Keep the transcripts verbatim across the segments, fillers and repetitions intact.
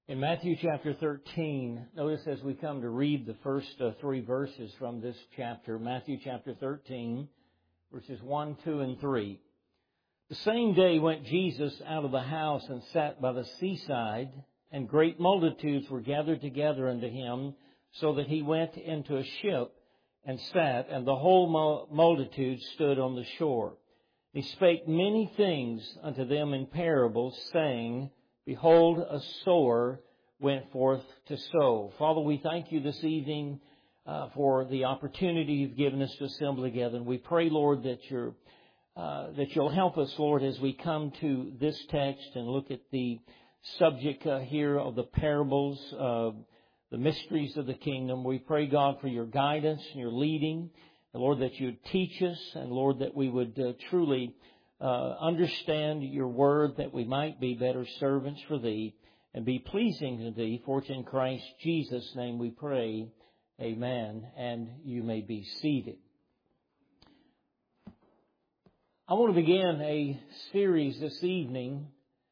In Matthew chapter thirteen, notice as we come to read the first uh, three verses from this chapter, Matthew chapter thirteen, verses one, two, and three. The same day went Jesus out of the house and sat by the seaside, and great multitudes were gathered together unto him, so that he went into a ship and sat, and the whole multitude stood on the shore. He spake many things unto them in parables, saying, Behold, a sower went forth to sow. Father, we thank you this evening uh, for the opportunity you've given us to assemble together. And we pray, Lord, that you're, uh, that you'll help us, Lord, as we come to this text and look at the subject uh, here of the parables, uh, the mysteries of the kingdom. We pray, God, for your guidance and your leading. And Lord, that you'd teach us, and Lord, that we would uh, truly Uh, understand your word, that we might be better servants for thee and be pleasing to thee. For it's in Christ Jesus' name we pray. Amen. And you may be seated. I want to begin a series this evening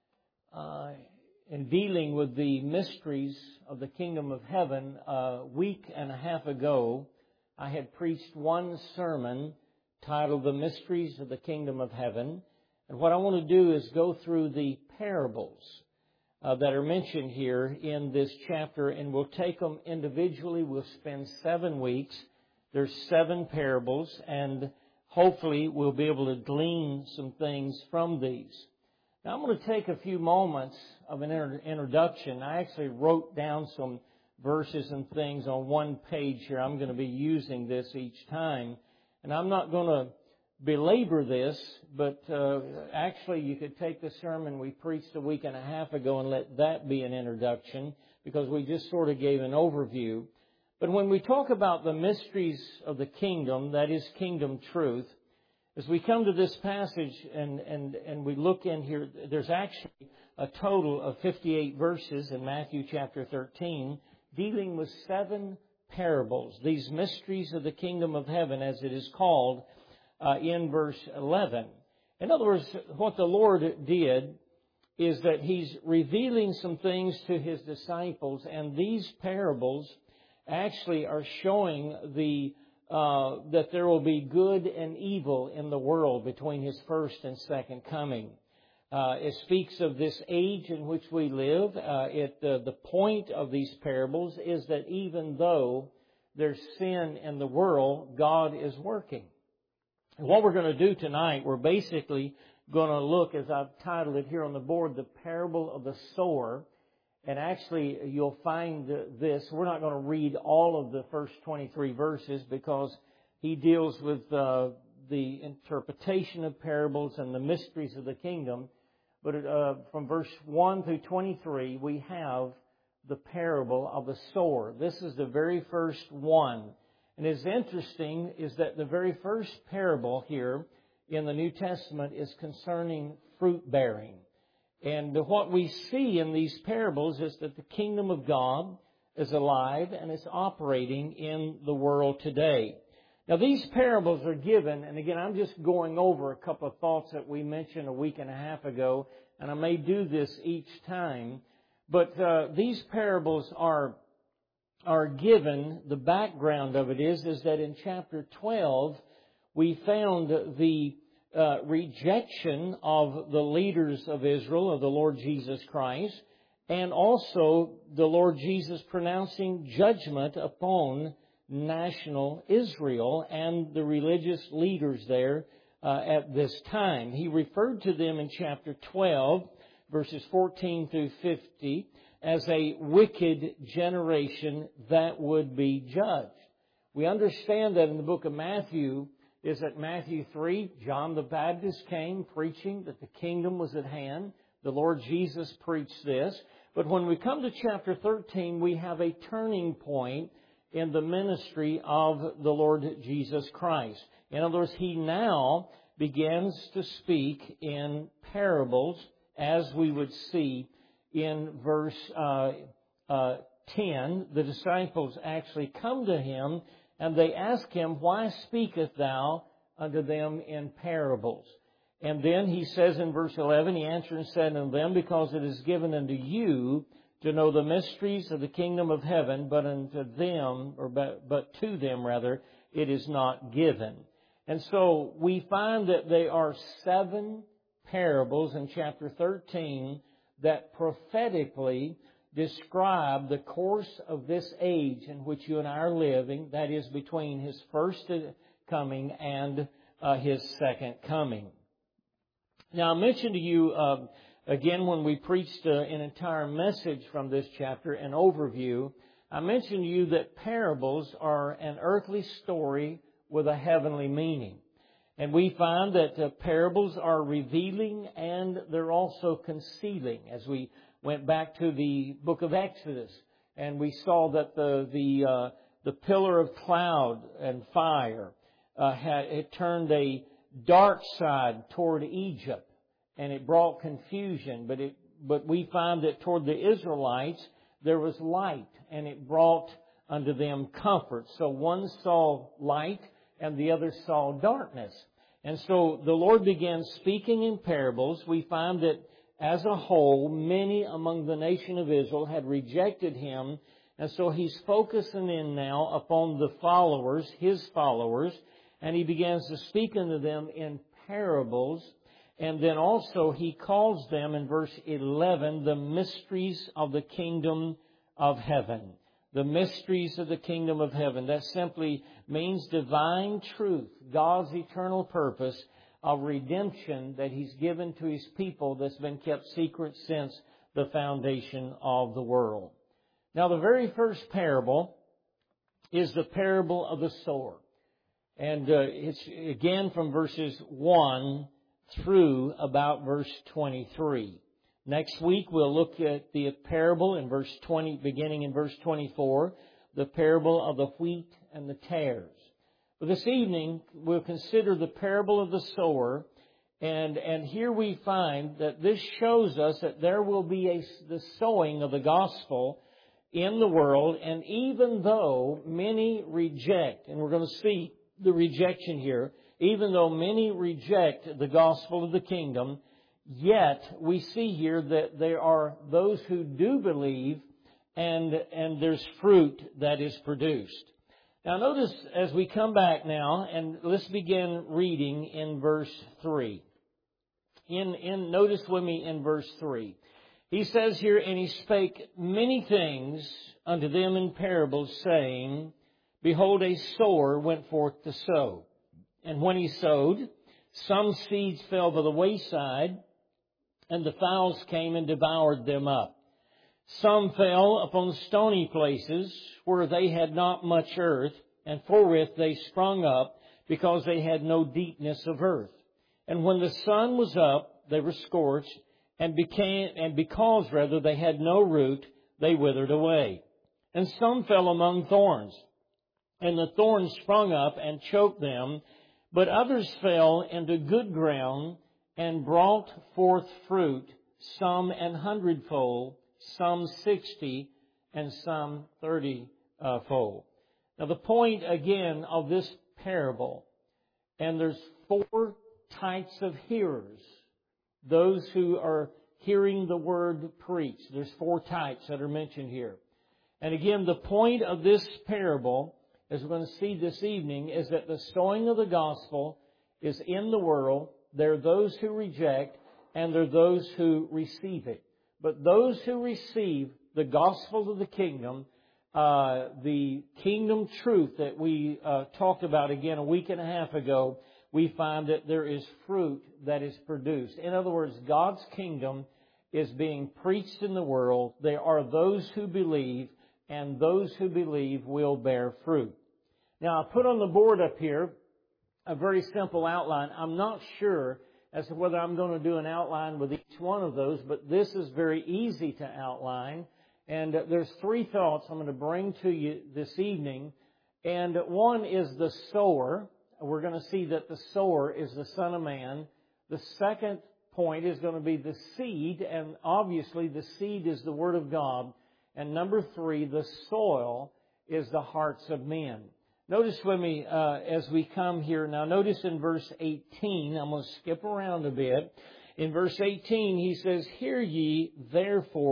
uh, in dealing with the mysteries of the kingdom of heaven. A week and a half ago, I had preached one sermon titled The Mysteries of the Kingdom of Heaven. And what I want to do is go through the parables uh, that are mentioned here in this chapter, and we'll take them individually. We'll spend seven weeks. There's seven parables, and hopefully we'll be able to glean some things from these. Now, I'm going to take a few moments of an introduction. I actually wrote down some verses and things on one page here. I'm going to be using this each time. And I'm not going to belabor this, but uh, actually you could take the sermon we preached a week and a half ago and let that be an introduction, because we just sort of gave an overview. But when we talk about the mysteries of the kingdom, that is kingdom truth, as we come to this passage and, and, and we look in here, there's actually a total of fifty-eight verses in Matthew chapter thirteen dealing with seven parables, these mysteries of the kingdom of heaven, as it is called uh, in verse eleven. In other words, what the Lord did is that He's revealing some things to His disciples, and these parables actually are showing the uh, that there will be good and evil in the world between His first and second coming. Uh, it speaks of this age in which we live. Uh, it, uh, the point of these parables is that even though there's sin in the world, God is working. And what we're going to do tonight, we're basically going to look, as I've titled it here on the board, the parable of the sower. And actually, you'll find this. We're not going to read all of the first twenty-three verses, because he deals with uh, the interpretation of parables and the mysteries of the kingdom. But uh, from verse one through twenty-three, we have the parable of the sower. This is the very first one. And it's interesting is that the very first parable here in the New Testament is concerning fruit bearing. And what we see in these parables is that the kingdom of God is alive and is operating in the world today. Now, these parables are given, and again, I'm just going over a couple of thoughts that we mentioned a week and a half ago, and I may do this each time. But uh, these parables are are given. The background of it is is that in chapter twelve, we found the uh, rejection of the leaders of Israel, of the Lord Jesus Christ, and also the Lord Jesus pronouncing judgment upon national Israel and the religious leaders there uh, at this time. He referred to them in chapter twelve, verses fourteen through fifty, as a wicked generation that would be judged. We understand that in the book of Matthew is that Matthew three, John the Baptist came preaching that the kingdom was at hand. The Lord Jesus preached this. But when we come to chapter thirteen, we have a turning point in the ministry of the Lord Jesus Christ. In other words, He now begins to speak in parables, as we would see in verse uh, uh, ten. The disciples actually come to Him and they ask Him, Why speakest Thou unto them in parables? And then He says in verse eleven, He answered and said unto them, Because it is given unto you to know the mysteries of the kingdom of heaven, but unto them, or but, but to them rather, it is not given. And so we find that there are seven parables in chapter thirteen that prophetically describe the course of this age in which you and I are living, that is between His first coming and uh, His second coming. Now I mentioned to you uh, again when we preached uh, an entire message from this chapter, an overview, I mentioned to you that parables are an earthly story with a heavenly meaning. And we find that uh, parables are revealing and they're also concealing. As we went back to the book of Exodus and we saw that the the uh, the pillar of cloud and fire uh, had it turned a dark side toward Egypt and it brought confusion. But it but we find that toward the Israelites there was light and it brought unto them comfort. So one saw light and the other saw darkness. And so the Lord began speaking in parables. We find that as a whole, many among the nation of Israel had rejected Him. And so He's focusing in now upon the followers, His followers, and He begins to speak unto them in parables. And then also He calls them in verse eleven, the mysteries of the kingdom of heaven. The mysteries of the kingdom of heaven. That simply means divine truth, God's eternal purpose of redemption that He's given to His people that's been kept secret since the foundation of the world. Now the very first parable is the parable of the sower. And uh, it's again from verses one through about verse twenty-three. Next week we'll look at the parable in verse twenty, beginning in verse twenty-four, the parable of the wheat and the tares. But this evening we'll consider the parable of the sower, and and here we find that this shows us that there will be a the sowing of the gospel in the world, and even though many reject, and we're going to see the rejection here, even though many reject the gospel of the kingdom, yet we see here that there are those who do believe and and there's fruit that is produced. Now notice as we come back now, and let's begin reading in verse three. In in notice with me in verse three. He says here, and He spake many things unto them in parables, saying, Behold, a sower went forth to sow. And when he sowed, some seeds fell by the wayside, and the fowls came and devoured them up. Some fell upon stony places, where they had not much earth, and forthwith they sprung up, because they had no deepness of earth. And when the sun was up, they were scorched, and became, and because rather they had no root, they withered away. And some fell among thorns, and the thorns sprung up and choked them. But others fell into good ground, and brought forth fruit, some an hundredfold, some sixty, and some thirty-fold. Now the point again of this parable, and there's four types of hearers. Those who are hearing the word preached. There's four types that are mentioned here. And again, the point of this parable, as we're going to see this evening, is that the sowing of the gospel is in the world. There are those who reject, and there are those who receive it. But those who receive the gospel of the kingdom, uh, the kingdom truth that we uh, talked about again a week and a half ago, we find that there is fruit that is produced. In other words, God's kingdom is being preached in the world. There are those who believe, and those who believe will bear fruit. Now, I put on the board up here a very simple outline. I'm not sure as to whether I'm going to do an outline with each one of those, but this is very easy to outline. And there's three thoughts I'm going to bring to you this evening. And one is the sower. We're going to see that the sower is the Son of Man. The second point is going to be the seed, and obviously the seed is the Word of God. And number three, the soil is the hearts of men. Notice with me uh, as we come here. Now notice in verse eighteen, I'm going to skip around a bit. In verse eighteen, he says, Hear ye therefore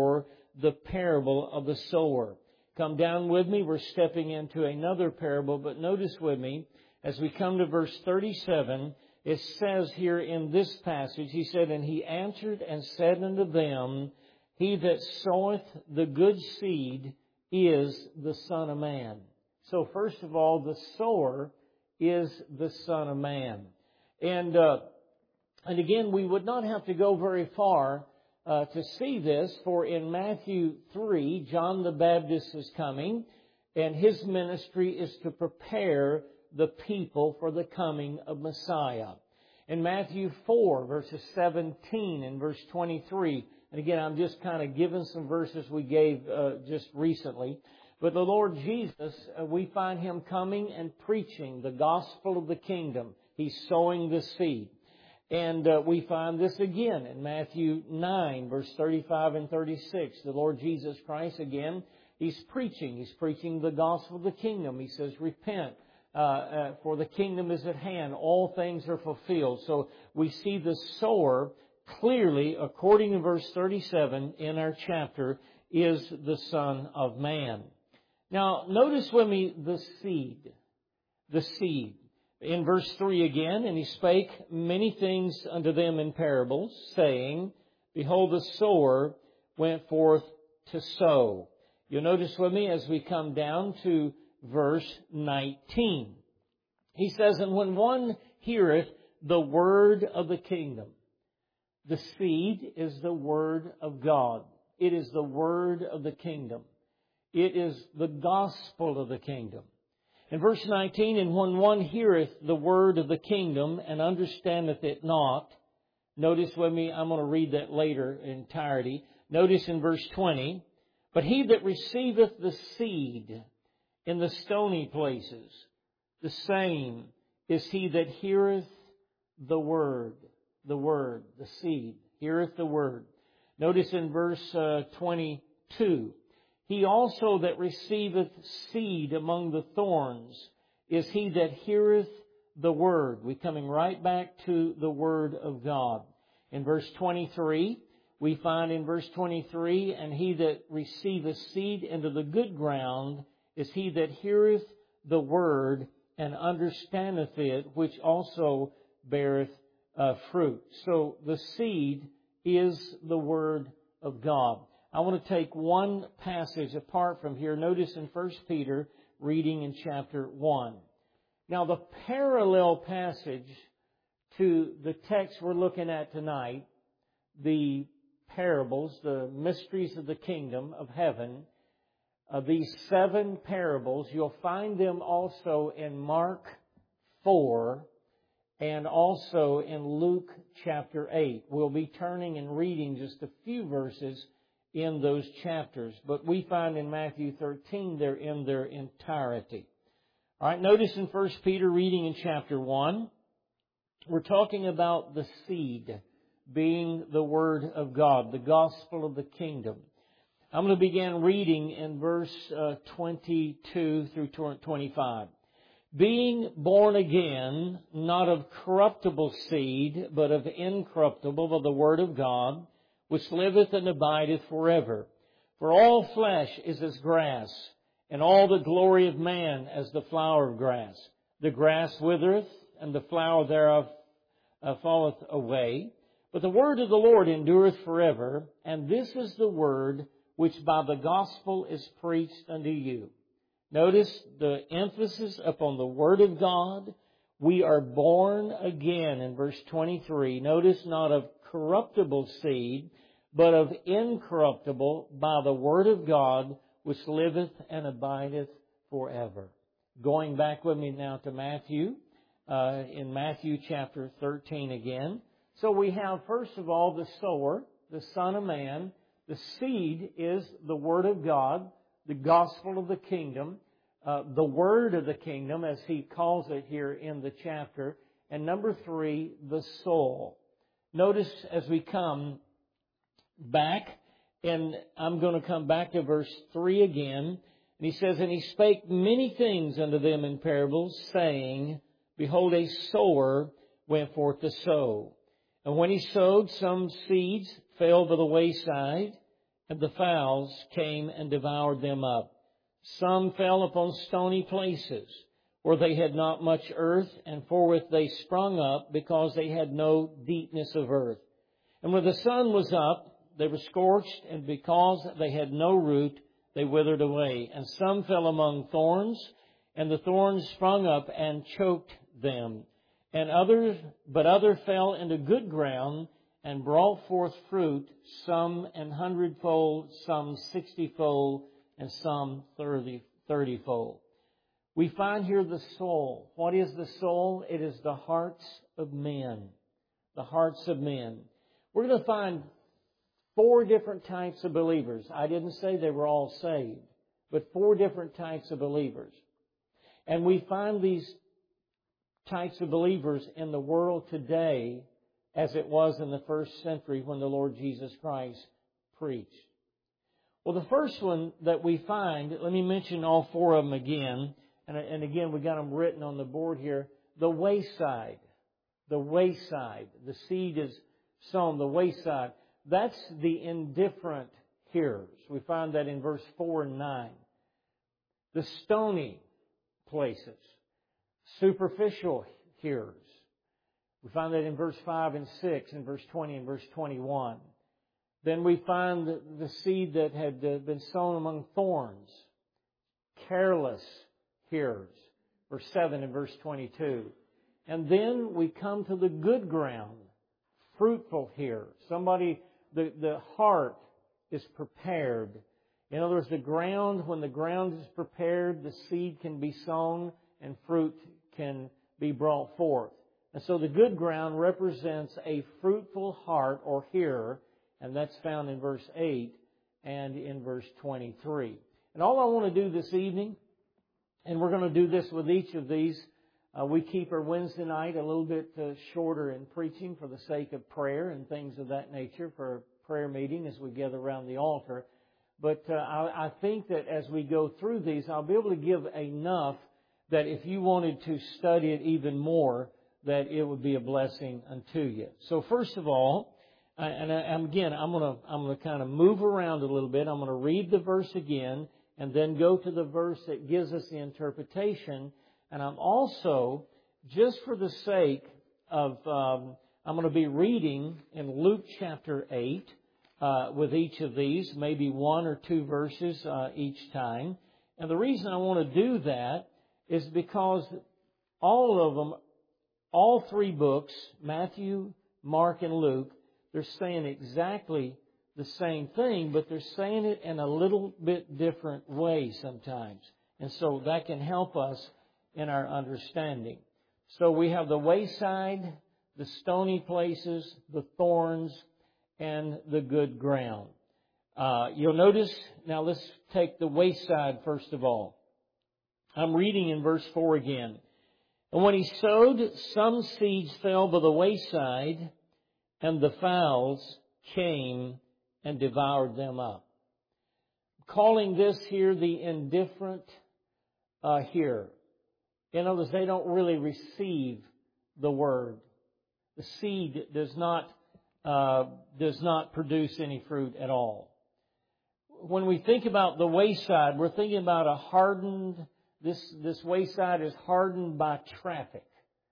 the parable of the sower. Come down with me. We're stepping into another parable, but notice with me, as we come to verse thirty-seven, it says here in this passage, he said, "And he answered and said unto them, He that soweth the good seed is the Son of Man." So first of all, the sower is the Son of Man. And, uh, and again, we would not have to go very far uh, to see this, for in Matthew three, John the Baptist is coming, and his ministry is to prepare the people for the coming of Messiah. In Matthew four, verses seventeen and verse twenty-three, and again, I'm just kind of giving some verses we gave uh, just recently. But the Lord Jesus, uh, we find Him coming and preaching the gospel of the kingdom. He's sowing the seed. And uh, we find this again in Matthew nine, verse thirty-five and thirty-six. The Lord Jesus Christ, again, He's preaching. He's preaching the gospel of the kingdom. He says, "Repent, uh, uh, for the kingdom is at hand. All things are fulfilled." So we see the sower clearly, according to verse thirty-seven in our chapter, is the Son of Man. Now, notice with me the seed. The seed. In verse three again, "And he spake many things unto them in parables, saying, Behold, the sower went forth to sow." You'll notice with me as we come down to verse nineteen. He says, "And when one heareth the word of the kingdom," the seed is the Word of God. It is the Word of the kingdom. It is the gospel of the kingdom. In verse nineteen, "And when one heareth the word of the kingdom and understandeth it not," notice with me, I'm going to read that later in entirety. Notice in verse twenty, "But he that receiveth the seed in the stony places, the same is he that heareth the word." The word, the seed, heareth the word. Notice in verse uh, twenty-two, "He also that receiveth seed among the thorns is he that heareth the word." We're coming right back to the word of God. In verse twenty-three, we find in verse twenty-three, "And he that receiveth seed into the good ground is he that heareth the word and understandeth it, which also beareth Uh, fruit." So the seed is the Word of God. I want to take one passage apart from here. Notice in First Peter, reading in chapter one. Now the parallel passage to the text we're looking at tonight, the parables, the mysteries of the kingdom of heaven, uh, these seven parables, you'll find them also in Mark four, and also in Luke chapter eight. We'll be turning and reading just a few verses in those chapters. But we find in Matthew thirteen they're in their entirety. All right, notice in First Peter, reading in chapter one, we're talking about the seed being the Word of God, the gospel of the kingdom. I'm going to begin reading in verse uh, twenty-two through twenty-five. "Being born again, not of corruptible seed, but of incorruptible, by the word of God, which liveth and abideth forever. For all flesh is as grass, and all the glory of man as the flower of grass. The grass withereth, and the flower thereof uh, falleth away. But the word of the Lord endureth forever, and this is the word which by the gospel is preached unto you." Notice the emphasis upon the Word of God. We are born again in verse twenty-three. Notice, not of corruptible seed, but of incorruptible, by the Word of God, which liveth and abideth forever. Going back with me now to Matthew, uh, in Matthew chapter thirteen again. So we have, first of all, the sower, the Son of Man. The seed is the Word of God, the gospel of the kingdom, uh, the word of the kingdom, as he calls it here in the chapter. And number three, the soul. Notice as we come back, and I'm going to come back to verse three again. And he says, "And he spake many things unto them in parables, saying, Behold, a sower went forth to sow. And when he sowed, some seeds fell by the wayside, and the fowls came and devoured them up. Some fell upon stony places, where they had not much earth, and forthwith they sprung up, because they had no deepness of earth. And when the sun was up, they were scorched, and because they had no root, they withered away. And some fell among thorns, and the thorns sprung up and choked them. And others, but others fell into good ground, and brought forth fruit, some an hundredfold, some sixtyfold, and some thirty, thirtyfold. We find here the soul. What is the soul? It is the hearts of men. The hearts of men. We're going to find four different types of believers. I didn't say they were all saved, but four different types of believers. And we find these types of believers in the world today as it was in the first century when the Lord Jesus Christ preached. Well, the first one that we find, let me mention all four of them again. And, and again, we got them written on the board here. The wayside. The wayside. The seed is sown. The wayside. That's the indifferent hearers. We find that in verse four and nine. The stony places. Superficial hearers. We find that in verse five and six, and verse twenty and verse twenty-one. Then we find the, the seed that had been sown among thorns. Careless hearers. Verse seven and verse twenty-two. And then we come to the good ground. Fruitful hearers. Somebody, the, the heart is prepared. In other words, the ground, when the ground is prepared, the seed can be sown and fruit can be brought forth. And so the good ground represents a fruitful heart or hearer, and that's found in verse eight and in verse twenty-three. And all I want to do this evening, and we're going to do this with each of these, uh, we keep our Wednesday night a little bit uh, shorter in preaching for the sake of prayer and things of that nature for a prayer meeting as we gather around the altar. But uh, I, I think that as we go through these, I'll be able to give enough that if you wanted to study it even more, that it would be a blessing unto you. So first of all, and again, I'm going to I'm going to kind of move around a little bit. I'm going to read the verse again, and then go to the verse that gives us the interpretation. And I'm also, just for the sake of, um, I'm going to be reading in Luke chapter eight uh, with each of these, maybe one or two verses uh, each time. And the reason I want to do that is because all of them, all three books, Matthew, Mark, and Luke, they're saying exactly the same thing, but they're saying it in a little bit different way sometimes. And so that can help us in our understanding. So we have the wayside, the stony places, the thorns, and the good ground. Uh, you'll notice, now let's take the wayside first of all. I'm reading in verse four again. And when he sowed, some seeds fell by the wayside, and the fowls came and devoured them up. I'm calling this here the indifferent uh, hearer. In other words, they don't really receive the word. The seed does not uh, does not produce any fruit at all. When we think about the wayside, we're thinking about a hardened. This this wayside is hardened by traffic.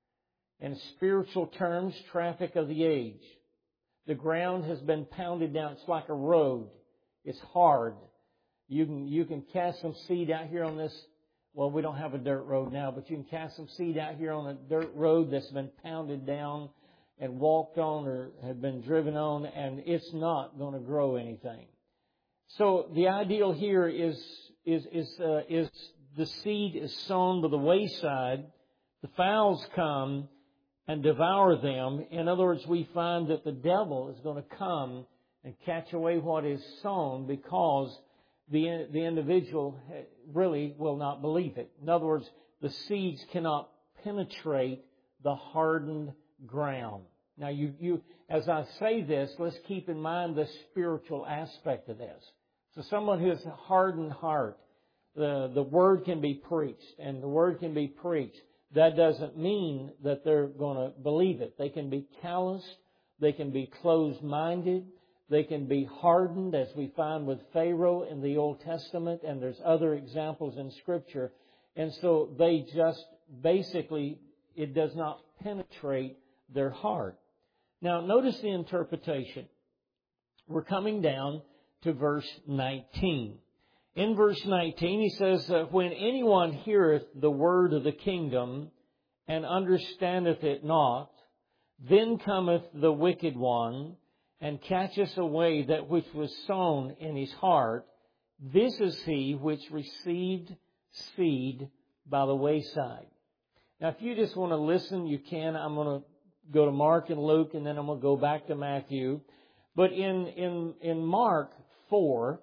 In spiritual terms, traffic of the age. The ground has been pounded down. It's like a road. It's hard. You can you can cast some seed out here on this. Well, we don't have a dirt road now, but you can cast some seed out here on a dirt road that's been pounded down and walked on or have been driven on, and it's not going to grow anything. So the ideal here is is is uh, is the seed is sown by the wayside. The fowls come and devour them. In other words, we find that the devil is going to come and catch away what is sown because the the individual really will not believe it. In other words, the seeds cannot penetrate the hardened ground. Now, you, you as I say this, let's keep in mind the spiritual aspect of this. So someone who has a hardened heart, the, the Word can be preached, and the Word can be preached. That doesn't mean that they're going to believe it. They can be calloused. They can be closed-minded. They can be hardened, as we find with Pharaoh in the Old Testament, and there's other examples in Scripture. And so they just basically, it does not penetrate their heart. Now, notice the interpretation. We're coming down to verse nineteen. In verse nineteen, he says, uh, when anyone heareth the word of the kingdom and understandeth it not, then cometh the wicked one and catcheth away that which was sown in his heart. This is he which received seed by the wayside. Now, if you just want to listen, you can. I'm going to go to Mark and Luke, and then I'm going to go back to Matthew. But in, in, in Mark four,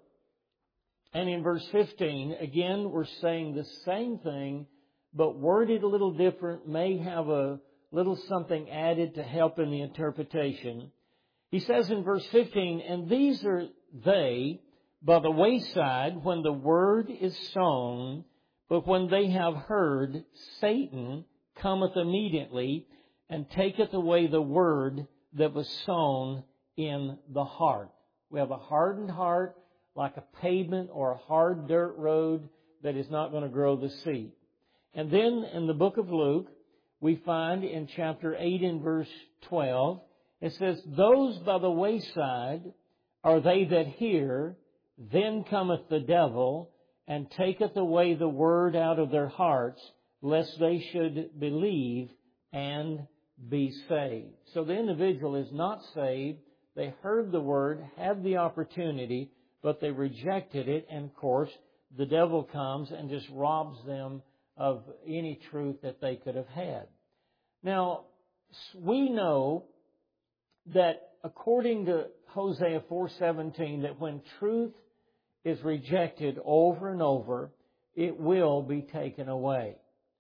and in verse fifteen, again, we're saying the same thing, but worded a little different, may have a little something added to help in the interpretation. He says in verse fifteen, and these are they by the wayside when the word is sown, but when they have heard, Satan cometh immediately and taketh away the word that was sown in the heart. We have a hardened heart, like a pavement or a hard dirt road that is not going to grow the seed. And then in the book of Luke, we find in chapter eight and verse twelve, it says, those by the wayside are they that hear, then cometh the devil, and taketh away the word out of their hearts, lest they should believe and be saved. So the individual is not saved. They heard the word, had the opportunity, but they rejected it, and of course, the devil comes and just robs them of any truth that they could have had. Now, we know that according to Hosea four seventeen, that when truth is rejected over and over, it will be taken away.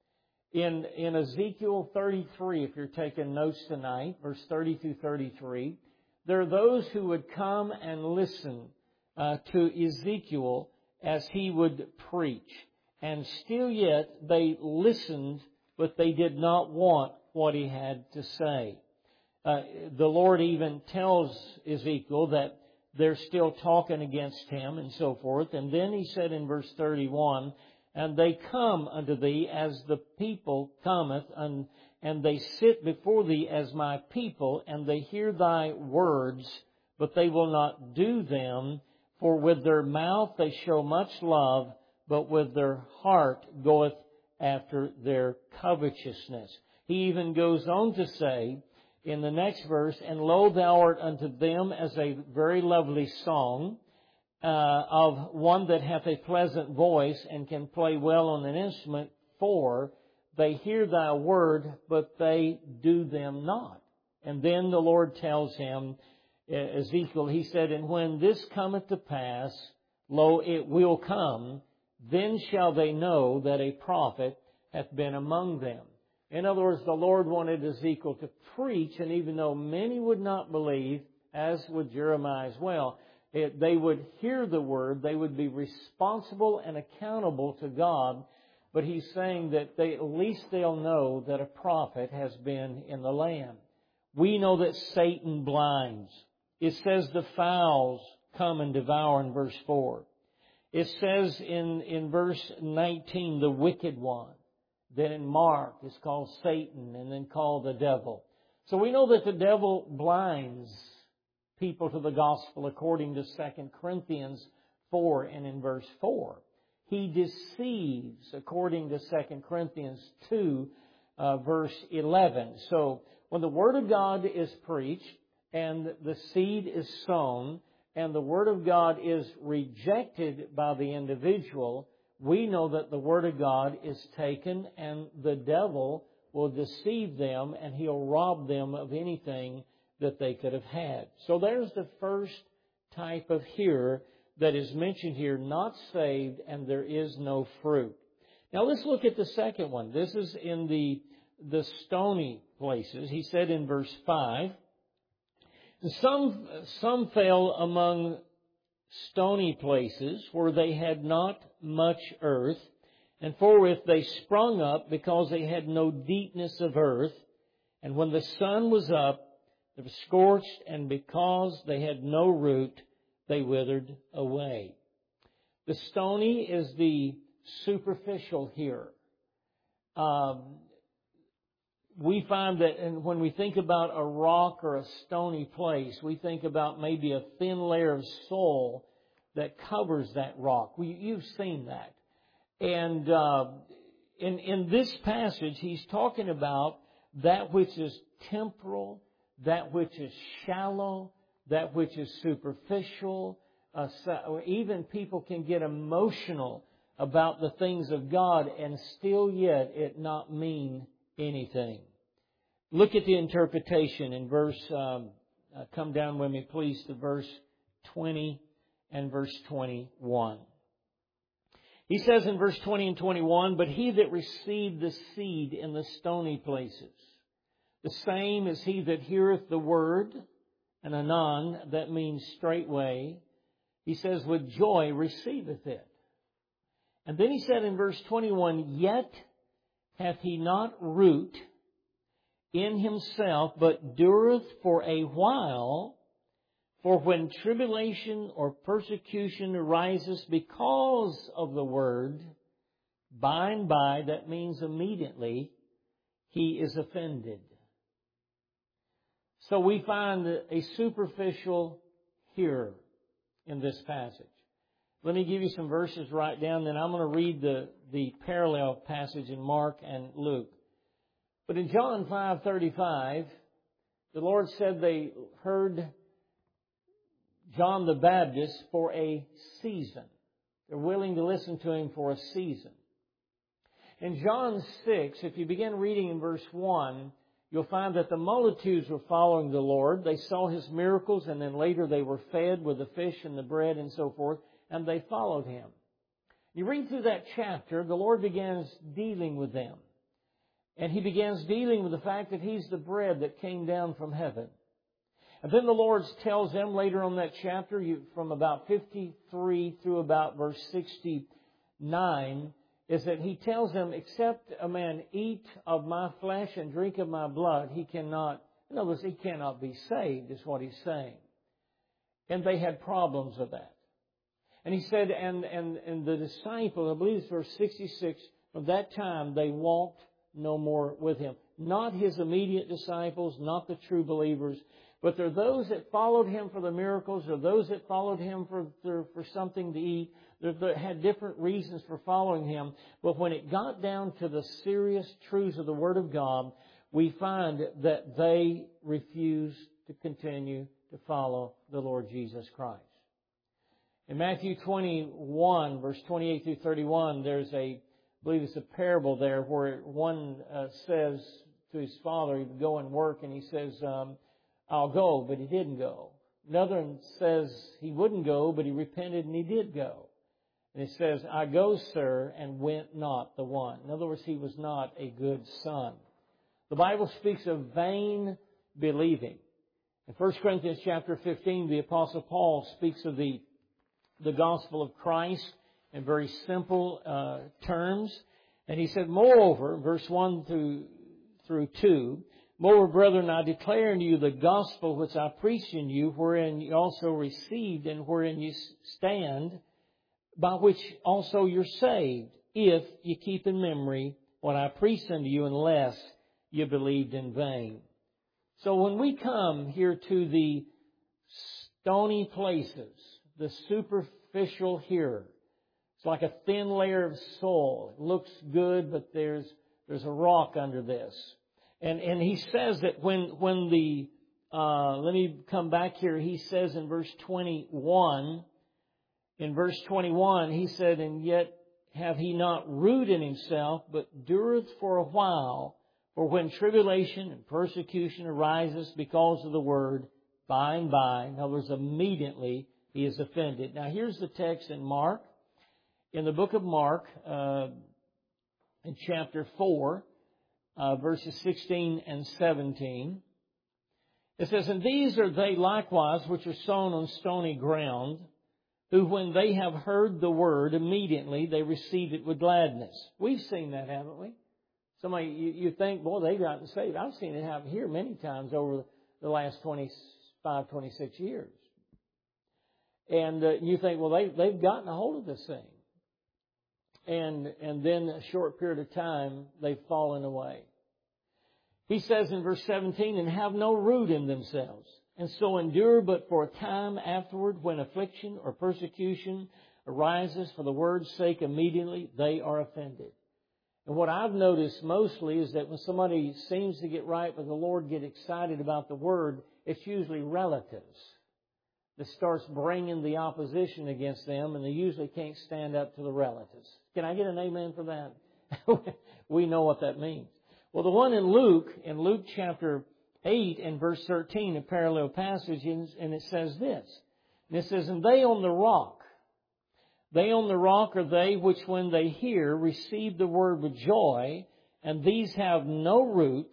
In, in Ezekiel thirty-three, if you're taking notes tonight, verse thirty through thirty-three, there are those who would come and listen uh, to Ezekiel as he would preach. And still yet, they listened, but they did not want what he had to say. Uh, the Lord even tells Ezekiel that they're still talking against him and so forth. And then he said in verse thirty-one, and they come unto thee as the people cometh, and, and they sit before thee as my people, and they hear thy words, but they will not do them. For with their mouth they show much love, but with their heart goeth after their covetousness. He even goes on to say in the next verse, and lo, thou art unto them as a very lovely song, uh, of one that hath a pleasant voice and can play well on an instrument, for they hear thy word, but they do them not. And then the Lord tells him, Ezekiel, he said, and when this cometh to pass, lo, it will come, then shall they know that a prophet hath been among them. In other words, the Lord wanted Ezekiel to preach, and even though many would not believe, as would Jeremiah as well, it, they would hear the word, they would be responsible and accountable to God, but he's saying that they, at least they'll know that a prophet has been in the land. We know that Satan blinds. It says the fowls come and devour in verse four. It says in, in verse nineteen, the wicked one. Then in Mark, it's called Satan and then called the devil. So we know that the devil blinds people to the gospel according to Second Corinthians four and in verse four. He deceives according to Second Corinthians two, uh, verse eleven. So when the Word of God is preached and the seed is sown and the Word of God is rejected by the individual, we know that the Word of God is taken and the devil will deceive them and he'll rob them of anything that they could have had. So there's the first type of hearer that is mentioned here, not saved, and there is no fruit. Now let's look at the second one. This is in the, the stony places. He said in verse five, Some, some fell among stony places where they had not much earth, and forthwith they sprung up because they had no deepness of earth. And when the sun was up, They were scorched, and because they had no root, they withered away. The stony is the superficial here. Um, we find that and when we think about a rock or a stony place, we think about maybe a thin layer of soil that covers that rock. We, you've seen that. And uh, in, in this passage, he's talking about that which is temporal, that which is shallow, that which is superficial. Uh, so even people can get emotional about the things of God and still yet it not mean anything. Look at the interpretation in verse, um, uh, come down with me please to verse twenty and verse twenty-one. He says in verse twenty and twenty-one, "But he that received the seed in the stony places, the same is he that heareth the word," and anon, that means straightway, he says, "with joy receiveth it." And then he said in verse twenty-one, "Yet hath he not root in himself, but dureth for a while. For when tribulation or persecution arises because of the word, by and by," that means immediately, "he is offended." So we find a superficial hearer in this passage. Let me give you some verses right down, then I'm going to read the, the parallel passage in Mark and Luke. But in John five thirty-five, the Lord said they heard John the Baptist for a season. They're willing to listen to him for a season. In John six, if you begin reading in verse one, you'll find that the multitudes were following the Lord. They saw His miracles, and then later they were fed with the fish and the bread and so forth, and they followed Him. You read through that chapter, the Lord begins dealing with them. And He begins dealing with the fact that He's the bread that came down from heaven. And then the Lord tells them later on that chapter, you, from about fifty-three through about verse sixty-nine, is that He tells them, "Except a man eat of my flesh and drink of my blood, he cannot," in other words, he cannot be saved, is what He's saying. And they had problems with that. And He said, and, and, and the disciples, I believe it's verse sixty-six, from that time they walked no more with Him. Not His immediate disciples, not the true believers, but there are those that followed Him for the miracles, or those that followed Him for, for, for something to eat, that had different reasons for following Him. But when it got down to the serious truths of the Word of God, we find that they refused to continue to follow the Lord Jesus Christ. In Matthew twenty-one, verse twenty-eight through thirty-one, there's a, I believe it's a parable there where one uh, says to his father, he would go and work, and he says, um, "I'll go," but he didn't go. Another one says he wouldn't go, but he repented and he did go. And it says, "I go, sir, and went not the one." In other words, he was not a good son. The Bible speaks of vain believing. In First Corinthians chapter fifteen, the Apostle Paul speaks of the, the gospel of Christ in very simple uh, terms. And he said, "Moreover," verse one through, through two, "Moreover, brethren, I declare unto you the gospel which I preached in you, wherein you also received, and wherein you stand, by which also you're saved, if you keep in memory what I preached unto you, unless you believed in vain." So when we come here to the stony places, the superficial hearer, it's like a thin layer of soil. It looks good, but there's there's a rock under this. And and he says that when when the uh, let me come back here. He says in verse twenty-one. In verse twenty-one, he said, "And yet hath he not root in himself, but dureth for a while. For when tribulation and persecution arises because of the word, by and by," in other words, immediately, "he is offended." Now here's the text in Mark. In the book of Mark, uh, in chapter four, uh, verses sixteen and seventeen, it says, "And these are they likewise which are sown on stony ground, who when they have heard the word, immediately they receive it with gladness." We've seen that, haven't we? Somebody, you, you think, boy, they gotten saved. I've seen it happen here many times over the last twenty-five, twenty-six years. And uh, you think, well, they, they've gotten a hold of this thing. And, and then a short period of time, they've fallen away. He says in verse seventeen, and have no root in themselves, and so endure but for a time afterward, when affliction or persecution arises for the word's sake, immediately they are offended. And what I've noticed mostly is that when somebody seems to get right with the Lord, get excited about the Word, it's usually relatives that starts bringing the opposition against them, and they usually can't stand up to the relatives. Can I get an amen for that? We know what that means. Well, the one in Luke, in Luke chapter eight and verse thirteen, a parallel passage, and it says this. And it says, and they on the rock, They on the rock are they which when they hear receive the word with joy, and these have no root,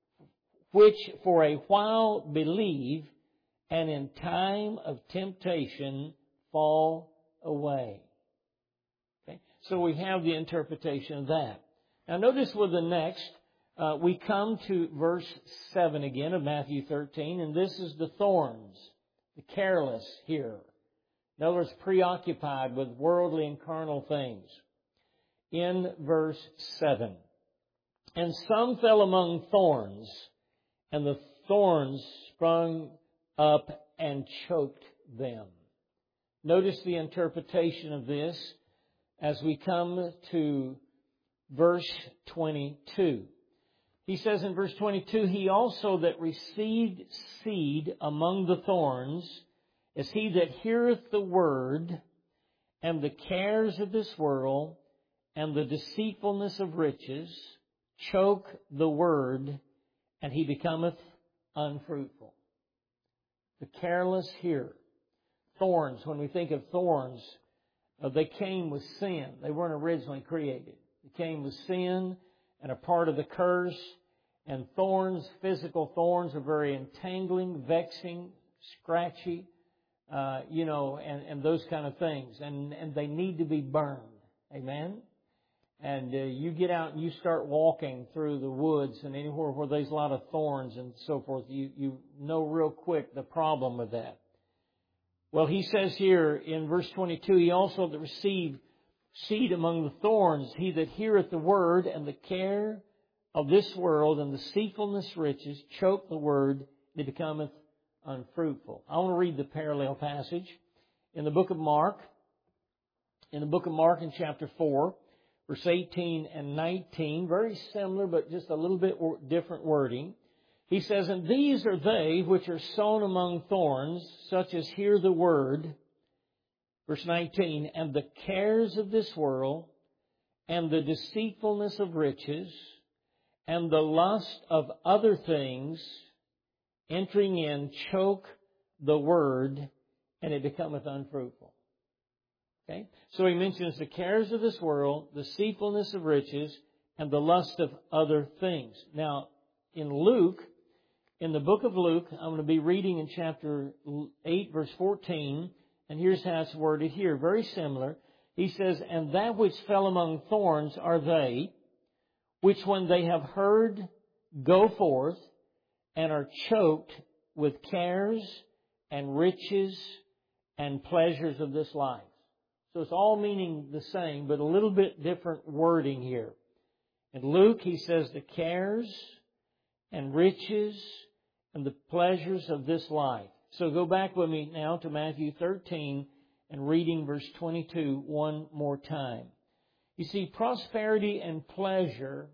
which for a while believe, and in time of temptation fall away. Okay? So we have the interpretation of that. Now notice with the next, uh, we come to verse seven again of Matthew thirteen, and this is the thorns, the careless here. In other words, preoccupied with worldly and carnal things. In verse seven. And some fell among thorns, and the thorns sprung up and choked them. Notice the interpretation of this as we come to verse twenty-two. He says in verse twenty-two, he also that received seed among the thorns is he that heareth the word, and the cares of this world, and the deceitfulness of riches, choke the word, and he becometh unfruitful. The careless hearer. Thorns, when we think of thorns, uh, they came with sin. They weren't originally created. They came with sin and a part of the curse. And thorns, physical thorns, are very entangling, vexing, scratchy. Uh, you know, and, and those kind of things. And, and they need to be burned. Amen? And uh, you get out and you start walking through the woods and anywhere where there's a lot of thorns and so forth, you, you know real quick the problem with that. Well, he says here in verse twenty-two, he also that received seed among the thorns, he that heareth the word, and the care of this world and the deceitfulness riches choke the word, and it becometh unfruitful. I want to read the parallel passage in the book of Mark. In the book of Mark in chapter four, verse eighteen and nineteen, very similar but just a little bit different wording. He says, and these are they which are sown among thorns, such as hear the word, verse nineteen, and the cares of this world, and the deceitfulness of riches, and the lust of other things, entering in, choke the word, and it becometh unfruitful. Okay? So he mentions the cares of this world, the deceitfulness of riches, and the lust of other things. Now, in Luke, in the book of Luke, I'm going to be reading in chapter eight, verse fourteen, and here's how it's worded here, very similar. He says, and that which fell among thorns are they, which when they have heard, go forth, and are choked with cares and riches and pleasures of this life. So it's all meaning the same, but a little bit different wording here. In Luke, he says the cares and riches and the pleasures of this life. So go back with me now to Matthew thirteen and reading verse twenty-two one more time. You see, prosperity and pleasure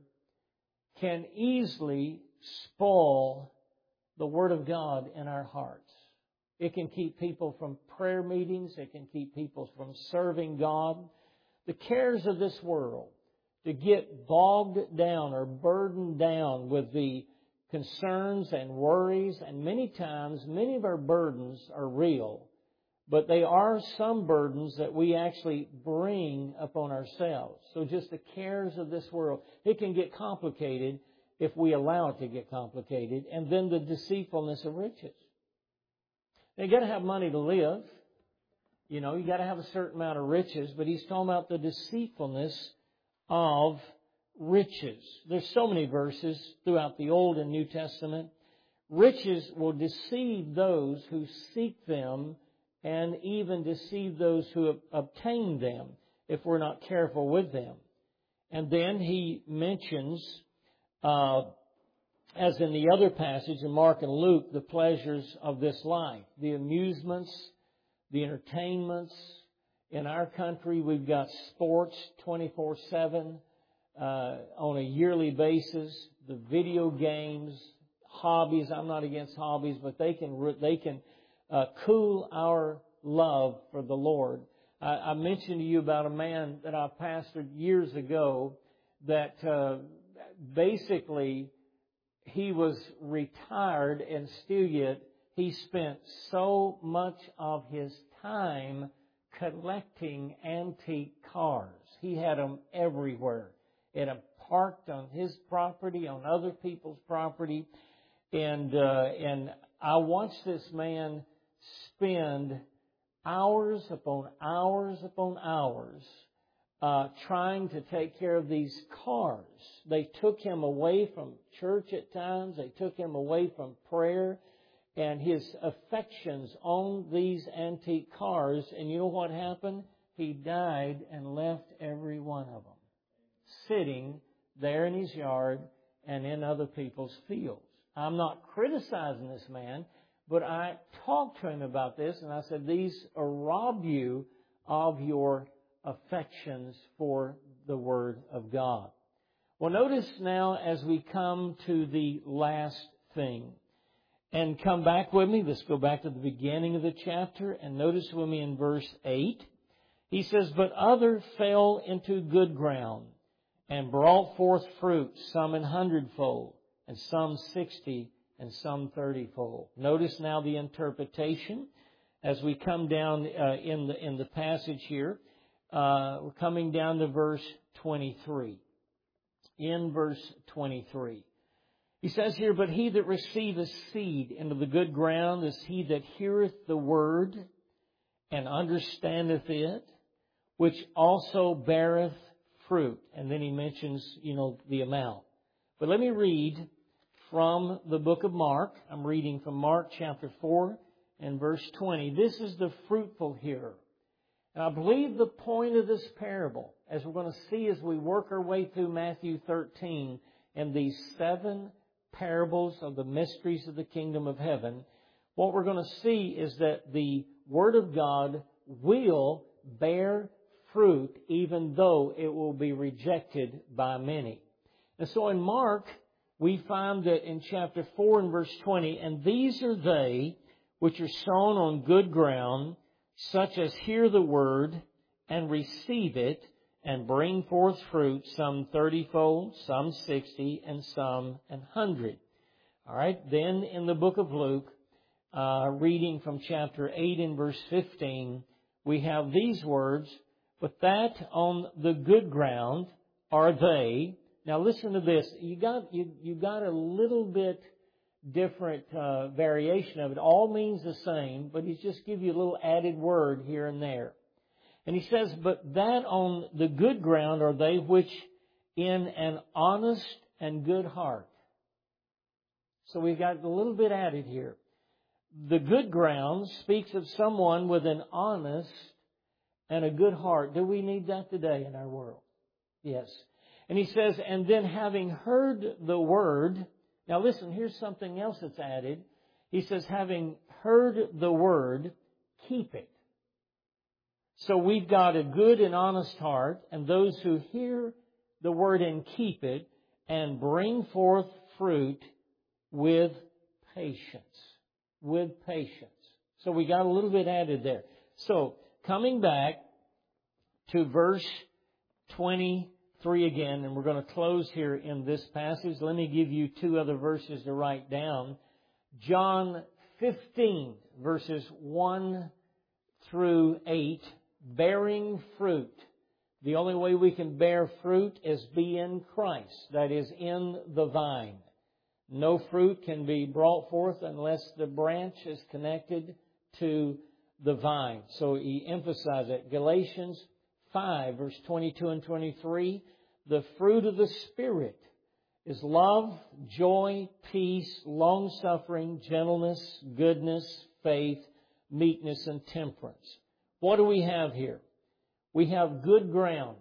can easily spoil the Word of God in our hearts. It can keep people from prayer meetings. It can keep people from serving God. The cares of this world, to get bogged down or burdened down with the concerns and worries, and many times, many of our burdens are real, but they are some burdens that we actually bring upon ourselves. So just the cares of this world, it can get complicated if we allow it to get complicated, and then the deceitfulness of riches. Now, you got to have money to live. You know, you got to have a certain amount of riches, but he's talking about the deceitfulness of riches. There's so many verses throughout the Old and New Testament riches will deceive those who seek them and even deceive those who obtain them if we're not careful with them. And then he mentions, uh, as in the other passage in Mark and Luke, the pleasures of this life, the amusements, the entertainments. In our country, we've got sports twenty-four seven uh, on a yearly basis, the video games, hobbies. I'm not against hobbies, but they can they can uh, cool our love for the Lord. I, I mentioned to you about a man that I pastored years ago that uh, basically he was retired, and still yet he spent so much of his time collecting antique cars. He had them everywhere. He had them parked on his property, on other people's property. And, uh, and I watched this man spend hours upon hours upon hours uh, trying to take care of these cars. They took him away from church at times. They took him away from prayer and his affections on these antique cars. And you know what happened? He died and left every one of them sitting there in his yard and in other people's fields. I'm not criticizing this man, but I talked to him about this, and I said, these rob you of your affections for the Word of God. Well, notice now as we come to the last thing, and come back with me, let's go back to the beginning of the chapter, and notice with me in verse eight, he says, but other fell into good ground, and brought forth fruit, some an hundredfold, and some sixty, and some thirtyfold. Notice now the interpretation as we come down uh, in the in the passage here. Uh, we're coming down to verse twenty-three. In verse twenty-three, he says here, but he that receiveth seed into the good ground is he that heareth the word and understandeth it, which also beareth fruit. And then he mentions, you know, the amount. But let me read from the book of Mark. I'm reading from Mark chapter four and verse twenty. This is the fruitful hearer. And I believe the point of this parable, as we're going to see as we work our way through Matthew thirteen and these seven parables of the mysteries of the kingdom of heaven, what we're going to see is that the Word of God will bear fruit even though it will be rejected by many. And so in Mark, we find that in chapter four and verse twenty, and these are they which are sown on good ground, such as hear the word and receive it and bring forth fruit, some thirtyfold, some sixty, and some an hundred. All right. Then in the book of Luke, uh, reading from chapter eight and verse fifteen, we have these words, but that on the good ground are they. Now listen to this. You got you you got a little bit different uh, variation of it. All means the same, but he's just give you a little added word here and there. And he says, but that on the good ground are they which in an honest and good heart. So we've got a little bit added here. The good ground speaks of someone with an honest and a good heart. Do we need that today in our world? Yes. And he says, and then having heard the word, now listen, here's something else that's added. He says, having heard the word, keep it. So we've got a good and honest heart, and those who hear the word and keep it, and bring forth fruit with patience. With patience. So we got a little bit added there. So coming back to verse twenty-three again, and we're going to close here in this passage. Let me give you two other verses to write down. John fifteen, verses one through eight, bearing fruit. The only way we can bear fruit is be in Christ, that is, in the vine. No fruit can be brought forth unless the branch is connected to the vine. So he emphasized it. Galatians five, verse twenty-two and twenty-three, the fruit of the Spirit is love, joy, peace, long-suffering, gentleness, goodness, faith, meekness, and temperance. What do we have here? We have good ground.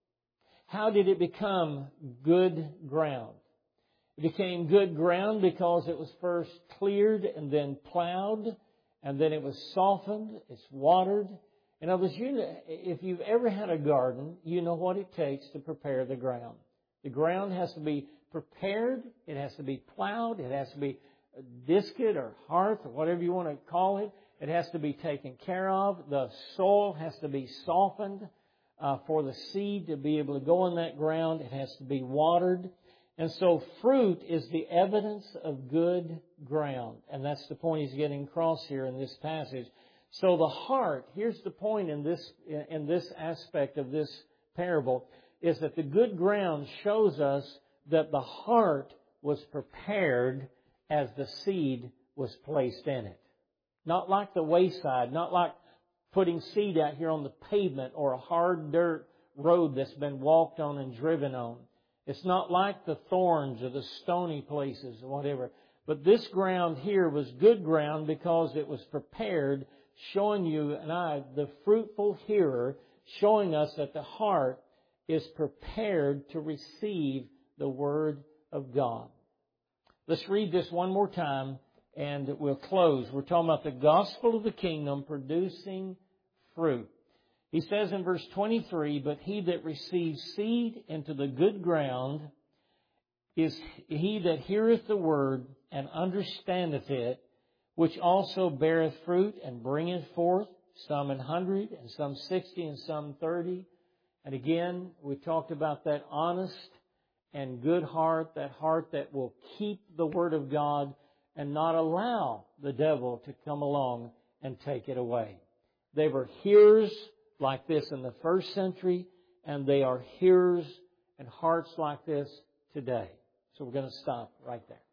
How did it become good ground? It became good ground because it was first cleared and then plowed, and then it was softened, it's watered. In other words, you know, if you've ever had a garden, you know what it takes to prepare the ground. The ground has to be prepared, it has to be plowed, it has to be disced or hearth or whatever you want to call it. It has to be taken care of. The soil has to be softened uh, for the seed to be able to go in that ground. It has to be watered. And so fruit is the evidence of good ground. And that's the point he's getting across here in this passage. So the heart, here's the point in this, in this aspect of this parable, is that the good ground shows us that the heart was prepared as the seed was placed in it. Not like the wayside, not like putting seed out here on the pavement or a hard dirt road that's been walked on and driven on. It's not like the thorns or the stony places or whatever. But this ground here was good ground because it was prepared, showing you and I, the fruitful hearer, showing us that the heart is prepared to receive the Word of God. Let's read this one more time and we'll close. We're talking about the gospel of the kingdom producing fruit. He says in verse twenty-three, "But he that receives seed into the good ground is he that heareth the word and understandeth it, which also beareth fruit and bringeth forth, some an hundred, and some sixty, and some thirty." And again, we talked about that honest and good heart, that heart that will keep the Word of God and not allow the devil to come along and take it away. They were hearers like this in the first century, and they are hearers and hearts like this today. So we're going to stop right there.